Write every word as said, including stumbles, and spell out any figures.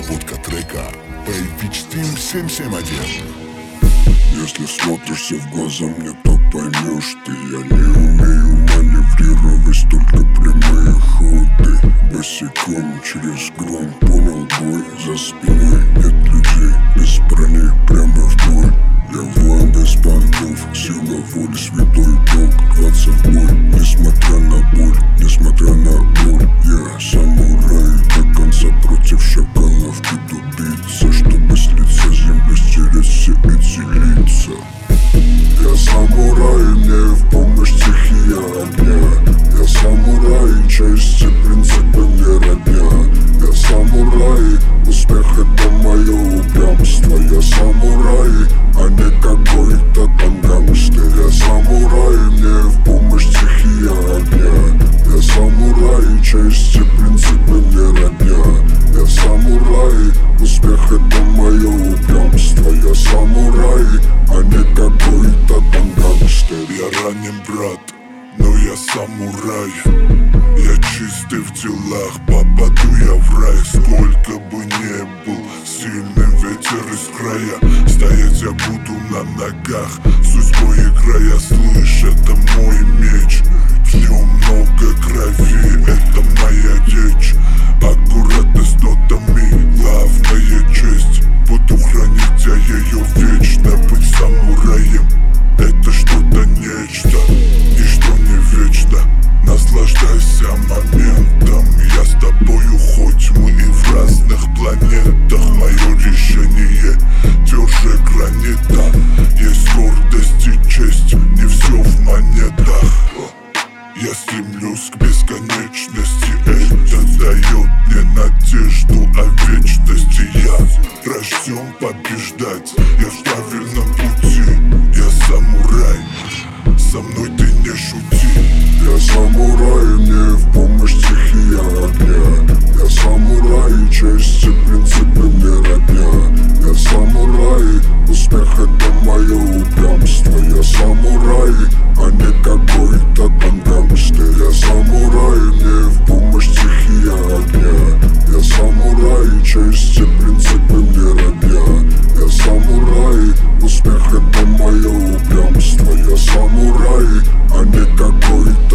Обработка трека Paypitch Team семь семь один. Если смотришься в глаза мне, то поймешь ты. Я не умею маневрировать, только прямые ходы. Босиком через гром, понял бой. За спиной нет людей, без брони прямо в бой. Я воин без понтов, сила воли, святой долг. Рваться в бой, несмотря на боль, несмотря на боль. Я самурай до конца против шакалов. Буду биться, чтобы слиться земли, стереть все эти лица. Я самурай, мне в помощь стихия огня. Я самурай, части принципы мне родня. Я самурай, успех это мое упрямство. Я самурай, а не какой-то там гангстер. Я самурай, мне в помощь стихия огня. Я самурай, части принципы мне родня. Я самурай, успех это мое упрямство. Я самурай, а не какой-то там гангстер. Я ранен, брат, но я самурай. Я чистый в делах, попаду я в рай. Сколько бы не был сильный ветер из края, стоять я буду на ногах, судьбой играя. Слышь, это мой меч, в нем много крови, это моя речь. Аккуратность нотами, главная честь. Буду хранить я ее вечно. Быть самураем — это что-то нечто, ничто не вечно. Наслаждайся моментом, я с тобою, хоть мы и в разных планетах. Мое решение тверже гранита. Есть гордость и честь, не все в монетах. Я стремлюсь к бесконечности, это дает мне надежду о вечности. Я рожден побеждать, я в правильном пути. Я самурай, со мной ты не шути. Я самурай, мне в помощь стихия огня. Я самурай, части принципы мне родня. Я самурай, успех это мое упрямство. Я самурай, а не какой-то там гангстер. Я самурай, мне в помощь стихия огня. Я самурай, части принципы мне родня. Я самурай, успех это мое упрямство. Я самурай, а не какой-то